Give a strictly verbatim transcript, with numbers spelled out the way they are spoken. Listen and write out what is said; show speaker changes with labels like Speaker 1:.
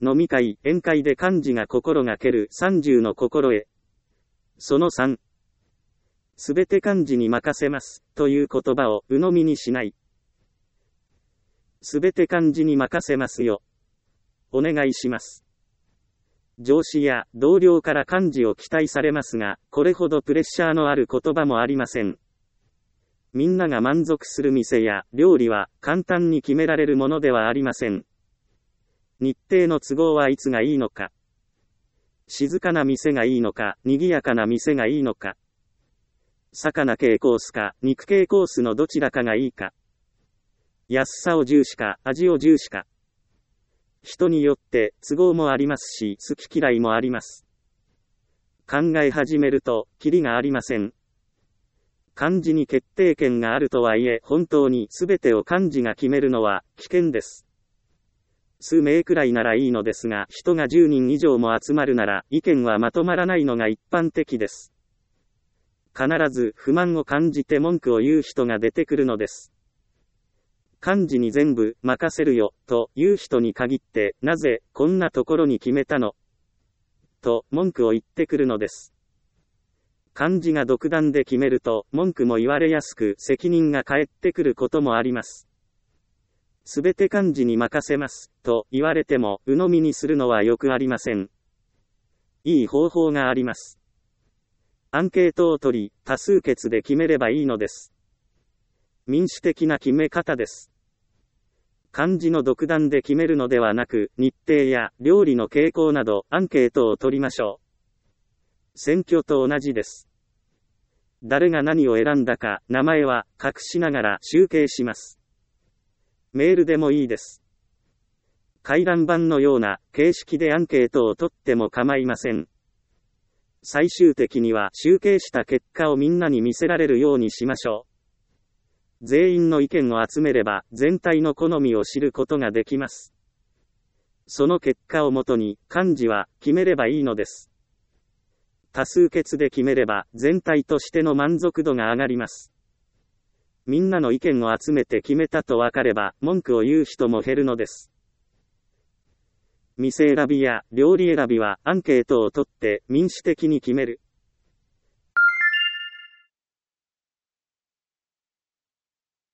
Speaker 1: 飲み会、宴会で幹事が心がける三十の心得。そのさん。すべて幹事に任せます、という言葉を鵜呑みにしない。すべて幹事に任せますよ。お願いします。上司や同僚から幹事を期待されますが、これほどプレッシャーのある言葉もありません。みんなが満足する店や料理は簡単に決められるものではありません。日程の都合はいつがいいのか。静かな店がいいのか、賑やかな店がいいのか。魚系コースか、肉系コースのどちらかがいいか。安さを重視か、味を重視か。人によって都合もありますし、好き嫌いもあります。考え始めると、キリがありません。幹事に決定権があるとはいえ、本当に全てを幹事が決めるのは危険です。数名くらいならいいのですが、人がじゅうにん以上も集まるなら、意見はまとまらないのが一般的です。必ず不満を感じて文句を言う人が出てくるのです。幹事に全部任せるよ、という人に限って、なぜこんなところに決めたのと文句を言ってくるのです。幹事が独断で決めると、文句も言われやすく、責任が返ってくることもあります。すべて幹事に任せます、と言われても、鵜呑みにするのはよくありません。いい方法があります。アンケートを取り、多数決で決めればいいのです。民主的な決め方です。幹事の独断で決めるのではなく、日程や料理の傾向など、アンケートを取りましょう。選挙と同じです。誰が何を選んだか、名前は隠しながら集計します。メールでもいいです。回覧板のような形式でアンケートを取っても構いません。最終的には集計した結果をみんなに見せられるようにしましょう。全員の意見を集めれば全体の好みを知ることができます。その結果をもとに幹事は決めればいいのです。多数決で決めれば全体としての満足度が上がります。みんなの意見を集めて決めたと分かれば文句を言う人も減るのです。店選びや料理選びはアンケートを取って民主的に決める。